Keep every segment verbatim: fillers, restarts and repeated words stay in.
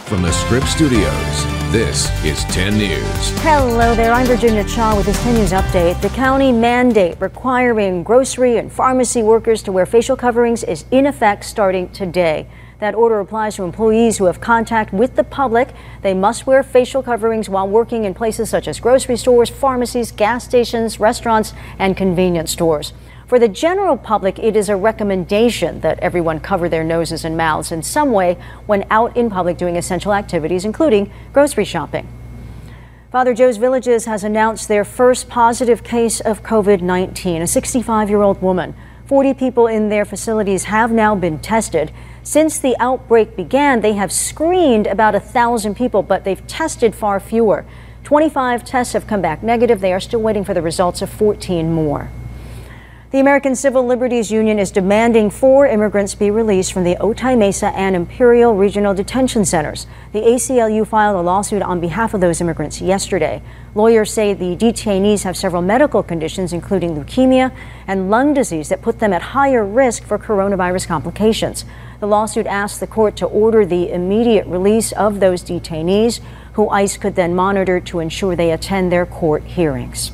from the Scripps Studios, this is ten News. Hello there, I'm Virginia Cha with this ten News update. The county mandate requiring grocery and pharmacy workers to wear facial coverings is in effect starting today. That order applies to employees who have contact with the public. They must wear facial coverings while working in places such as grocery stores, pharmacies, gas stations, restaurants, and convenience stores. For the general public, it is a recommendation that everyone cover their noses and mouths in some way when out in public doing essential activities, including grocery shopping. Father Joe's Villages has announced their first positive case of COVID nineteen, a sixty-five-year-old woman. forty people in their facilities have now been tested. Since the outbreak began, they have screened about a thousand people, but they've tested far fewer. twenty-five tests have come back negative. They are still waiting for the results of fourteen more. The American Civil Liberties Union is demanding four immigrants be released from the Otay Mesa and Imperial Regional Detention Centers. The A C L U filed a lawsuit on behalf of those immigrants yesterday. Lawyers say the detainees have several medical conditions, including leukemia and lung disease, that put them at higher risk for coronavirus complications. The lawsuit asks the court to order the immediate release of those detainees, who ICE could then monitor to ensure they attend their court hearings.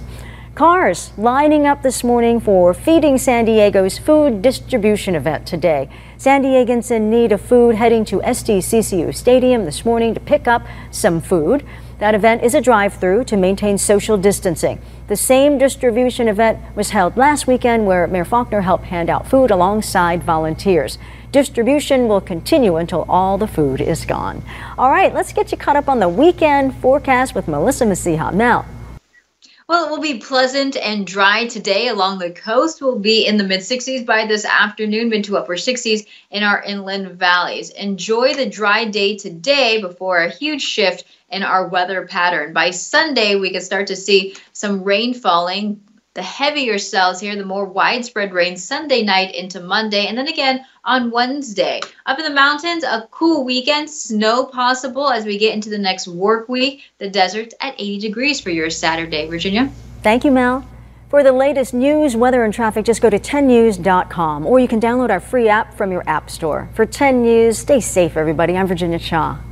Cars lining up this morning for Feeding San Diego's food distribution event today. San Diegans in need of food heading to S D C C U Stadium this morning to pick up some food. That event is a drive-through to maintain social distancing. The same distribution event was held last weekend, where Mayor Faulkner helped hand out food alongside volunteers. Distribution will continue until all the food is gone. All right, let's get you caught up on the weekend forecast with Melissa Masiha. Mel. Well, it will be pleasant and dry today along the coast. We'll be in the mid sixties by this afternoon, mid to upper sixties in our inland valleys. Enjoy the dry day today before a huge shift in our weather pattern. By Sunday, we could start to see some rain falling. The heavier cells here, the more widespread rain Sunday night into Monday, and then again on Wednesday. Up in the mountains, a cool weekend, snow possible as we get into the next work week. The desert at eighty degrees for your Saturday. Virginia? Thank you, Mel. For the latest news, weather, and traffic, just go to ten news dot com, or you can download our free app from your app store. For ten News, stay safe, everybody. I'm Virginia Cha.